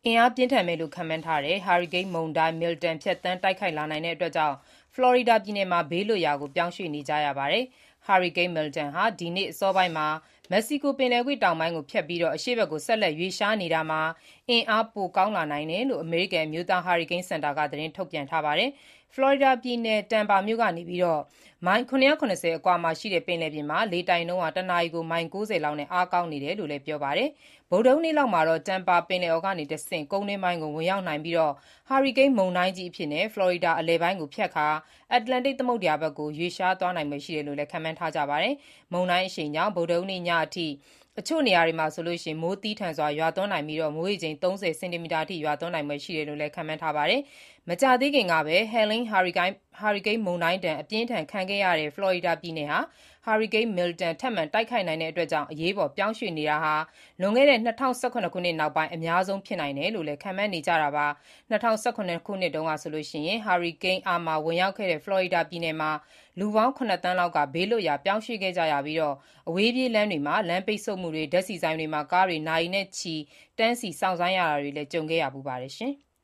အင်အားပြင်းထန်မယ်လို့ခန့်မှန်းထားတဲ့ ဟာရီကိန်းမုန်တိုင်း Milton ဖြတ်သန်းတိုက်ခတ်လာနိုင်တာကြောင့် ဖလော်ရီဒါပြည်နယ်မှာ ဘေးလွတ်ရာကို ပြောင်းရွှေ့နေကြရပါတယ်။ ဟာရီကိန်း Milton ဟာ ဒီနေ့အစောပိုင်းမှာ မက္ကဆီကိုပင်လယ်ကွေ့တောင်ပိုင်းကိုဖြတ်ပြီး အရှေ့ဘက်ကို ဆက်လက်ရွေ့လျားနေတာမှာ အင်အားပိုကောင်းလာနိုင်တယ်လို့ အမေရိကန်အမျိုးသားဟာရီကိန်းစင်တာက သတင်းထုတ်ပြန်ထားပါတယ်။ ဖလော်ရီဒါပြည်နယ် Tampa မြို့ကနေ မိုင် ၇၇၀ အကွာမှာရှိတဲ့ ပင်လယ်ပြင်မှာ လေတိုက်နှုန်း တနာရီ မိုင် ၉၀ လောက်နဲ့ အားကောင်းနေတယ်လို့လည်း ပြောပါတယ်။ ဗုဒ္ဓဟူးနေ့လောက်မှာတော့ Tampa ပင်လယ်အော်ကနေတဆင့် ကုန်းတွင်းပိုင်းကို ဝင်ရောက်နိုင်ပြီး ဟာရီကိန်းမုန်တိုင်းကြီးအဖြစ် ဖလော်ရီဒါအလယ်ပိုင်းကိုဖြတ်ကာ အတ္တလန်တိတ်သမုဒ္ဒရာဘက်ကို ရွေ့လျားသွားနိုင်ဖွယ်ရှိတယ်လို့လည်း ခန့်မှန်းထားကြပါတယ်။ မုန်တိုင်းအရှိန်ကြောင့် ဗုဒ္ဓဟူးနေ့ညအထိ အချို့နေရာတွေမှာ မိုးသည်းထန်စွာရွာသွန်းနိုင်ပြီး မိုးရေချိန် ၃၀ စင်တီမီတာအထိ ရွာသွန်းနိုင်ဖွယ်ရှိတယ်လို့လည်း ခန့်မှန်းထားပါတယ်။ မကြာသေးခင်ကပဲ Helene ဟာရီကိန်းမုန်တိုင်းဒဏ် အပြင်းအထန်ခံခဲ့ရတဲ့ ဖလော်ရီဒါပြည်နယ်ဟာ ဟာရီကိန်း Milton ထပ်မံတိုက်ခတ်နိုင်တာကြောင့် အရေးပေါ်ပြောင်းရွှေ့နေတာဟာ လွန်ခဲ့တဲ့ ၂၀၁၇ ခုနှစ်နောက်ပိုင်း အများဆုံးဖြစ်နိုင်တယ်လို့လည်း ခန့်မှန်းနေကြတာပါ။ ၂၀၁၇ ခုနှစ်တုန်းကဆိုရင် ဟာရီကိန်း Irma ဝင်ရောက်ခဲ့တဲ့ ဖလော်ရီဒါပြည်နယ်မှာ လူပေါင်း ၇ သန်းလောက်က ဘေးလွတ်ရာ ပြောင်းရွှေ့ခဲ့ကြရပြီး အဝေးပြေးလမ်းတွေမှာ လမ်းပိတ်ဆို့မှုတွေ၊ ဓာတ်ဆီဆိုင်တွေမှာ ကားတွေ နာရီနဲ့ချီတန်းစီစောင့်ဆိုင်းရတာတွေလည်း ကြုံခဲ့ရဖူးပါတယ်။